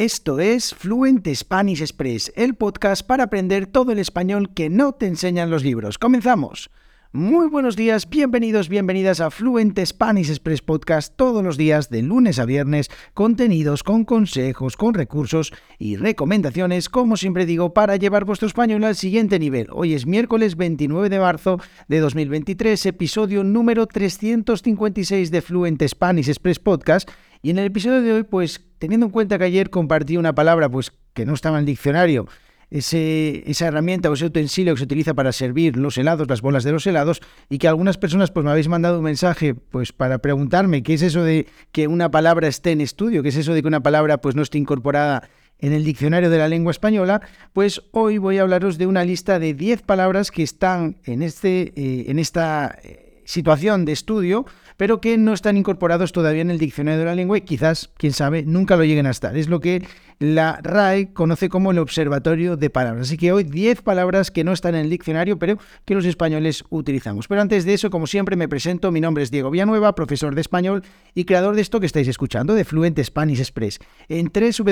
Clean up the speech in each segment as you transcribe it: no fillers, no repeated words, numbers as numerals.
Esto es Fluent Spanish Express, el podcast para aprender todo el español que no te enseñan los libros. ¡Comenzamos! Muy buenos días, bienvenidos, bienvenidas a Fluent Spanish Express Podcast todos los días de lunes a viernes, contenidos con consejos, con recursos y recomendaciones, como siempre digo, para llevar vuestro español al siguiente nivel. Hoy es miércoles 29 de marzo de 2023, episodio número 356 de Fluent Spanish Express Podcast. Y en el episodio de hoy, pues teniendo en cuenta que ayer compartí una palabra pues que no estaba en el diccionario, esa herramienta o ese utensilio que se utiliza para servir los helados, las bolas de los helados, y que algunas personas pues me habéis mandado un mensaje pues para preguntarme qué es eso de que una palabra esté en estudio, qué es eso de que una palabra pues no esté incorporada en el diccionario de la lengua española. Pues hoy voy a hablaros de una lista de 10 palabras que están en esta situación de estudio, pero que no están incorporados todavía en el diccionario de la lengua y quizás, quién sabe, nunca lo lleguen a estar. Es lo que la RAE conoce como el observatorio de palabras. Así que hoy 10 palabras que no están en el diccionario, pero que los españoles utilizamos. Pero antes de eso, como siempre, me presento. Mi nombre es Diego Villanueva, profesor de español y creador de esto que estáis escuchando, de Fluent Spanish Express. En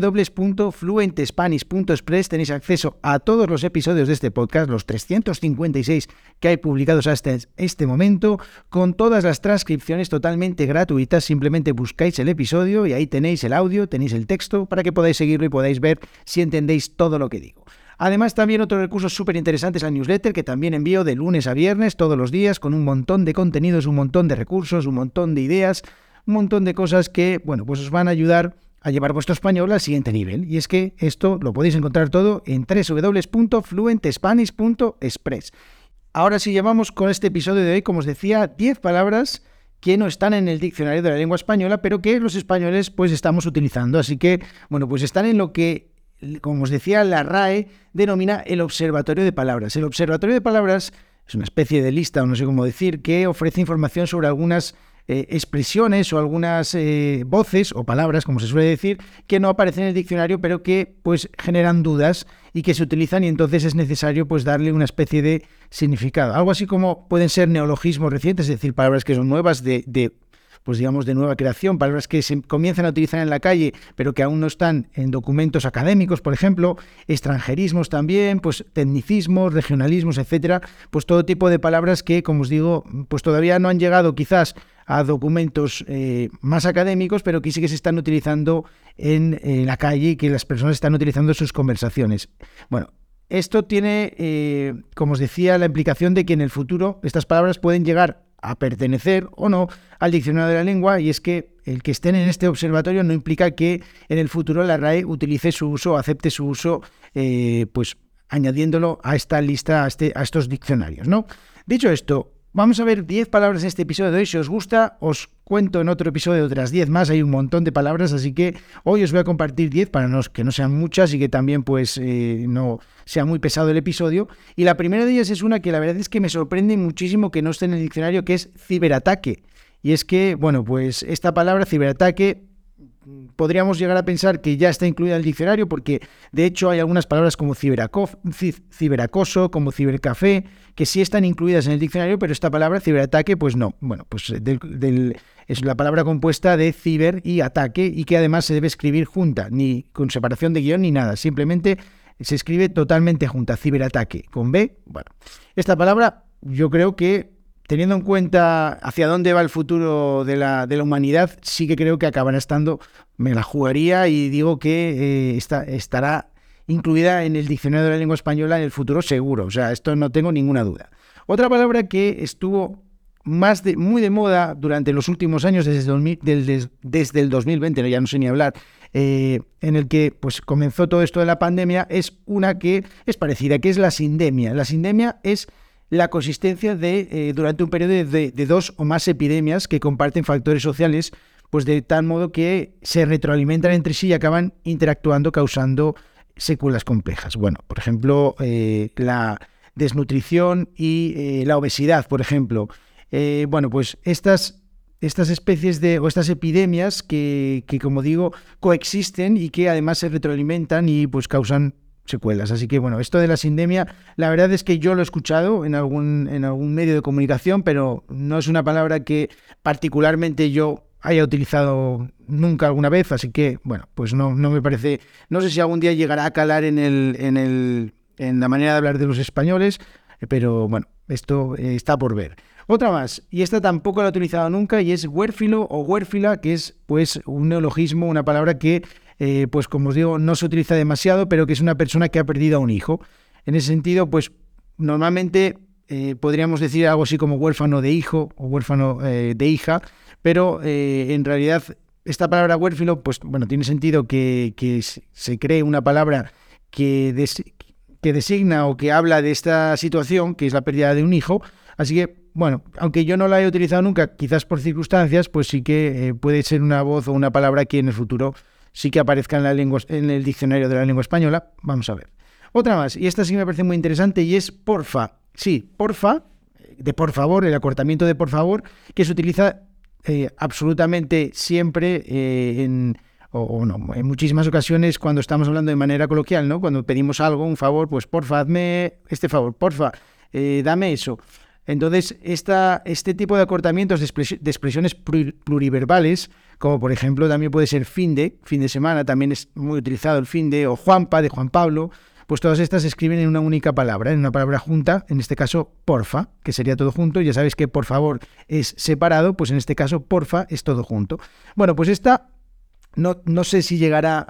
www.fluentespanish.express tenéis acceso a todos los episodios de este podcast, los 356 que hay publicados hasta este momento, con todas las transcripciones totalmente gratuitas. Simplemente buscáis el episodio y ahí tenéis el audio, tenéis el texto para que podáis seguirlo y podáis ver si entendéis todo lo que digo. Además, también otro recurso súper interesante es la newsletter, que también envío de lunes a viernes todos los días, con un montón de contenidos, un montón de recursos, un montón de ideas, un montón de cosas que, bueno, pues os van a ayudar a llevar vuestro español al siguiente nivel. Y es que esto lo podéis encontrar todo en www.fluentespanish.express. Ahora sí, llevamos con este episodio de hoy, como os decía, 10 palabras que no están en el diccionario de la lengua española, pero que los españoles pues estamos utilizando. Así que, bueno, pues están en lo que, como os decía, la RAE denomina el observatorio de palabras. El observatorio de palabras es una especie de lista, o no sé cómo decir, que ofrece información sobre algunas expresiones o algunas voces o palabras, como se suele decir, que no aparecen en el diccionario, pero que pues generan dudas y que se utilizan, y entonces es necesario pues darle una especie de significado. Algo así como pueden ser neologismos recientes, es decir, palabras que son nuevas pues digamos de nueva creación, palabras que se comienzan a utilizar en la calle, pero que aún no están en documentos académicos, por ejemplo, extranjerismos también, pues tecnicismos, regionalismos, etcétera, pues todo tipo de palabras que, como os digo, pues todavía no han llegado quizás a documentos más académicos, pero que sí que se están utilizando en la calle y que las personas están utilizando en sus conversaciones. Bueno, esto tiene, como os decía, la implicación de que en el futuro estas palabras pueden llegar a pertenecer o no al diccionario de la lengua, y es que el que estén en este observatorio no implica que en el futuro la RAE utilice su uso, acepte su uso, pues añadiéndolo a esta lista, a estos diccionarios, ¿no? Dicho esto, vamos a ver 10 palabras en este episodio de hoy. Si os gusta, os cuento en otro episodio otras 10 más. Hay un montón de palabras, así que hoy os voy a compartir 10 para que no sean muchas y que también pues no sea muy pesado el episodio. Y la primera de ellas es una que la verdad es que me sorprende muchísimo que no esté en el diccionario, que es ciberataque. Y es que, bueno, pues esta palabra ciberataque podríamos llegar a pensar que ya está incluida en el diccionario, porque de hecho hay algunas palabras como ciberacoso, como cibercafé, que sí están incluidas en el diccionario, pero esta palabra ciberataque pues no. Bueno, pues es la palabra compuesta de ciber y ataque, y que además se debe escribir junta, ni con separación de guión ni nada, simplemente se escribe totalmente junta, ciberataque, con B. Bueno, esta palabra yo creo que, teniendo en cuenta hacia dónde va el futuro de la humanidad, sí que creo que acabará estando, me la jugaría y digo que estará incluida en el diccionario de la lengua española en el futuro seguro. O sea, esto no tengo ninguna duda. Otra palabra que estuvo muy de moda durante los últimos años, desde el 2020, ya no sé ni hablar, en el que pues comenzó todo esto de la pandemia, es una que es parecida, que es la sindemia. La sindemia es la consistencia durante un periodo de 2 o más epidemias que comparten factores sociales, pues de tal modo que se retroalimentan entre sí y acaban interactuando, causando secuelas complejas. Bueno, por ejemplo, la desnutrición y la obesidad, por ejemplo. Bueno, pues estas especies o estas epidemias que, como digo, coexisten y que además se retroalimentan y pues causan secuelas. Así que bueno, esto de la sindemia, la verdad es que yo lo he escuchado en algún medio de comunicación, pero no es una palabra que particularmente yo haya utilizado nunca alguna vez, así que, bueno, pues no me parece, no sé si algún día llegará a calar en la manera de hablar de los españoles, pero bueno, esto está por ver. Otra más, y esta tampoco la he utilizado nunca, y es huérfilo o huérfila, que es pues un neologismo, una palabra que, pues como os digo, no se utiliza demasiado, pero que es una persona que ha perdido a un hijo. En ese sentido, pues normalmente podríamos decir algo así como huérfano de hijo o huérfano de hija, pero en realidad esta palabra huérfilo, pues bueno, tiene sentido que se cree una palabra que designa o que habla de esta situación, que es la pérdida de un hijo. Así que, bueno, aunque yo no la he utilizado nunca, quizás por circunstancias, pues sí que puede ser una voz o una palabra que en el futuro sí que aparezca en el diccionario de la lengua española. Vamos a ver. Otra más, y esta sí me parece muy interesante, y es porfa. Sí, porfa, de por favor, el acortamiento de por favor, que se utiliza absolutamente siempre en muchísimas ocasiones cuando estamos hablando de manera coloquial, ¿no? Cuando pedimos algo, un favor, pues porfa, hazme este favor, porfa, dame eso. Entonces, este tipo de acortamientos de expresiones pluriverbales, como por ejemplo también puede ser fin de semana, también es muy utilizado el fin de, o Juanpa, de Juan Pablo, pues todas estas se escriben en una única palabra, en una palabra junta, en este caso porfa, que sería todo junto. Ya sabéis que por favor es separado, pues en este caso porfa es todo junto. Bueno, pues esta no sé si llegará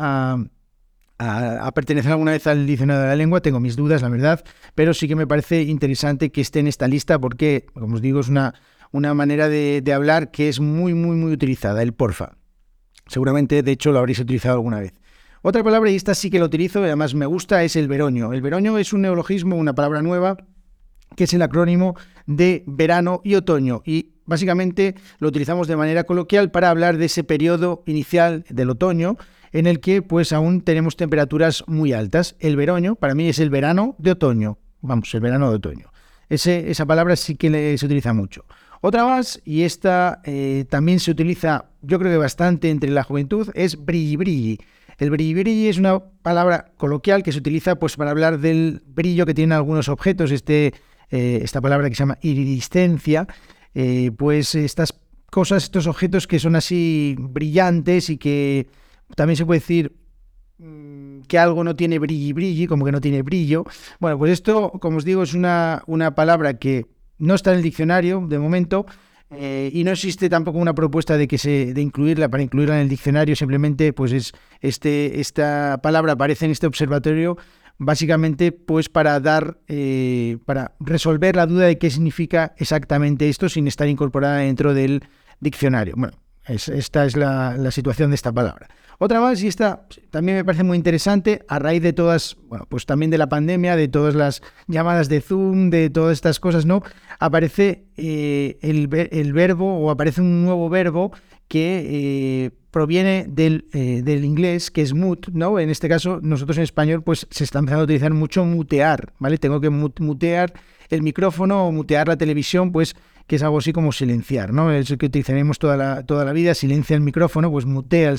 a pertenecer alguna vez al diccionario de la lengua, tengo mis dudas, la verdad, pero sí que me parece interesante que esté en esta lista porque, como os digo, es una manera de hablar que es muy, muy, muy utilizada, el porfa. Seguramente, de hecho, lo habréis utilizado alguna vez. Otra palabra, y esta sí que lo utilizo y además me gusta, es el veroño. El veroño es un neologismo, una palabra nueva, que es el acrónimo de verano y otoño, y básicamente lo utilizamos de manera coloquial para hablar de ese periodo inicial del otoño en el que pues aún tenemos temperaturas muy altas. El veroño para mí es el verano de otoño, el verano de otoño. Esa palabra sí que se utiliza mucho. Otra más, y esta también se utiliza yo creo que bastante entre la juventud, es brilli brilli. El brilli-brilli es una palabra coloquial que se utiliza pues para hablar del brillo que tienen algunos objetos. Esta palabra que se llama iridiscencia, pues estas cosas, estos objetos que son así brillantes y que también se puede decir que algo no tiene brilli-brilli, como que no tiene brillo. Bueno, pues esto, como os digo, es una palabra que no está en el diccionario de momento. Y no existe tampoco una propuesta de incluirla para incluirla en el diccionario. Simplemente pues esta palabra aparece en este observatorio básicamente pues para resolver la duda de qué significa exactamente esto sin estar incorporada dentro del diccionario. Bueno, esta es la situación de esta palabra. Otra más, y esta también me parece muy interesante, a raíz de todas, bueno, pues también de la pandemia, de todas las llamadas de Zoom, de todas estas cosas, ¿no? Aparece el verbo, o aparece un nuevo verbo que proviene del inglés, que es mute, ¿no? En este caso, nosotros en español, pues se está empezando a utilizar mucho mutear, ¿vale? Tengo que mutear el micrófono o mutear la televisión, pues que es algo así como silenciar, ¿no? Es el que utilizaremos toda la vida, silencia el micrófono, pues mutea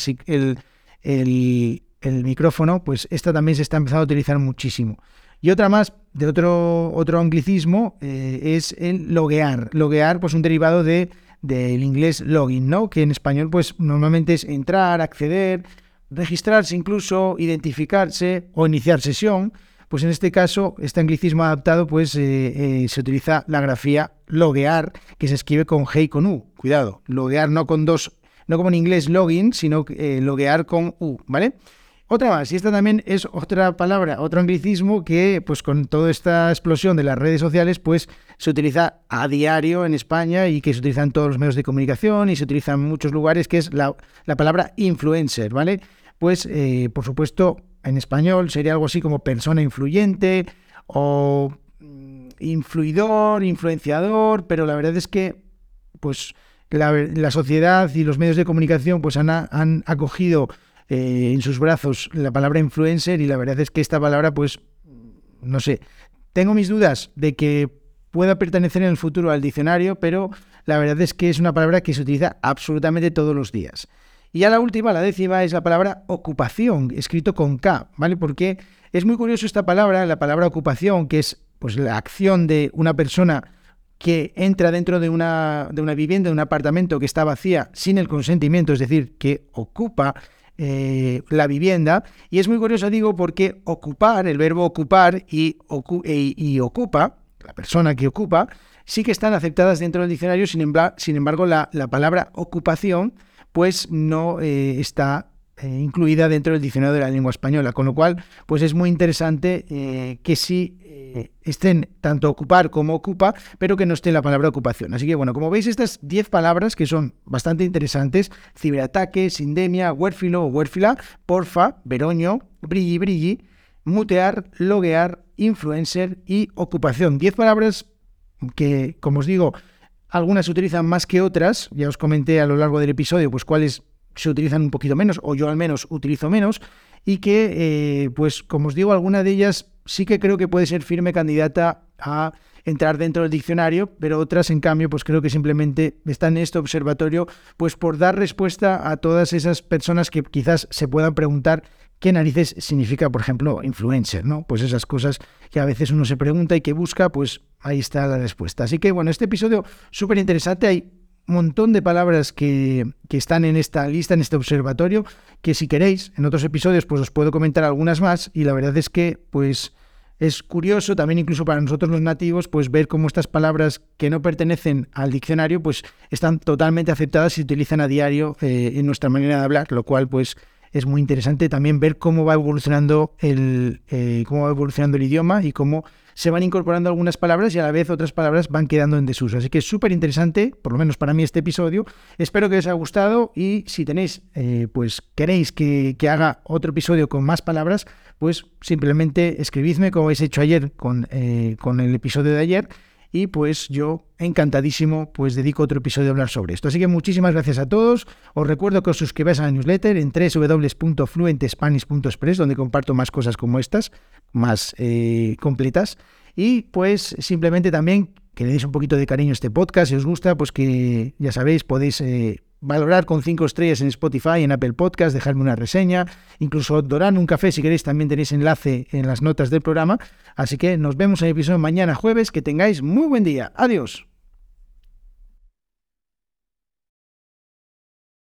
el micrófono, pues esta también se está empezando a utilizar muchísimo. Y otra más, de otro anglicismo, es el loguear. Loguear, pues un derivado del inglés login, ¿no? Que en español, pues normalmente es entrar, acceder, registrarse incluso, identificarse o iniciar sesión. Pues en este caso, este anglicismo adaptado, pues se utiliza la grafía loguear, que se escribe con G y con U. Cuidado, loguear no con dos, no como en inglés login, sino loguear con U, ¿vale? Otra más, y esta también es otra palabra, otro anglicismo que, pues con toda esta explosión de las redes sociales, pues se utiliza a diario en España y que se utiliza en todos los medios de comunicación y se utiliza en muchos lugares, que es la palabra influencer, ¿vale? Pues, por supuesto, en español sería algo así como persona influyente o influidor, influenciador, pero la verdad es que pues la sociedad y los medios de comunicación pues han acogido en sus brazos la palabra influencer, y la verdad es que esta palabra pues no sé, tengo mis dudas de que pueda pertenecer en el futuro al diccionario, pero la verdad es que es una palabra que se utiliza absolutamente todos los días. Y ya la última, la décima, es la palabra ocupación, escrito con K, ¿vale? Porque es muy curioso esta palabra, la palabra ocupación, que es pues la acción de una persona que entra dentro de una vivienda, de un apartamento que está vacía sin el consentimiento, es decir, que ocupa la vivienda. Y es muy curioso, digo, porque ocupar, el verbo ocupar y ocupa, la persona que ocupa, sí que están aceptadas dentro del diccionario. Sin embargo, la palabra ocupación pues no está incluida dentro del diccionario de la lengua española, con lo cual pues es muy interesante que sí estén tanto ocupar como ocupa, pero que no esté la palabra ocupación. Así que bueno, como veis, estas 10 palabras que son bastante interesantes: ciberataque, sindemia, huérfilo o huérfila, porfa, veroño, brilli, brilli, mutear, loguear, influencer y ocupación. 10 palabras que, como os digo, algunas se utilizan más que otras. Ya os comenté a lo largo del episodio pues cuáles se utilizan un poquito menos, o yo al menos utilizo menos, y que, pues como os digo, alguna de ellas sí que creo que puede ser firme candidata a entrar dentro del diccionario, pero otras, en cambio, pues creo que simplemente están en este observatorio pues por dar respuesta a todas esas personas que quizás se puedan preguntar qué narices significa, por ejemplo, influencer, ¿no? Pues esas cosas que a veces uno se pregunta y que busca, pues ahí está la respuesta. Así que bueno, este episodio súper interesante. Hay un montón de palabras que están en esta lista, en este observatorio, que si queréis, en otros episodios pues os puedo comentar algunas más, y la verdad es que pues es curioso también, incluso para nosotros los nativos, pues ver cómo estas palabras que no pertenecen al diccionario pues están totalmente aceptadas y se utilizan a diario en nuestra manera de hablar, lo cual pues es muy interesante también ver cómo va evolucionando el idioma y cómo se van incorporando algunas palabras y a la vez otras palabras van quedando en desuso. Así que es súper interesante, por lo menos para mí, este episodio. Espero que os haya gustado, y si tenéis, pues queréis que haga otro episodio con más palabras, pues simplemente escribidme, como habéis hecho ayer con el episodio de ayer, y pues yo encantadísimo pues dedico otro episodio a hablar sobre esto. Así que muchísimas gracias a todos. Os recuerdo que os suscribáis a la newsletter en www.fluentespanish.express, donde comparto más cosas como estas, más completas. Y pues simplemente también que le deis un poquito de cariño a este podcast. Si os gusta, pues que ya sabéis, podéis valorar con 5 estrellas en Spotify, en Apple Podcast, dejarme una reseña, incluso dorar un café si queréis. También tenéis enlace en las notas del programa. Así que nos vemos en el episodio mañana jueves. Que tengáis muy buen día. Adiós.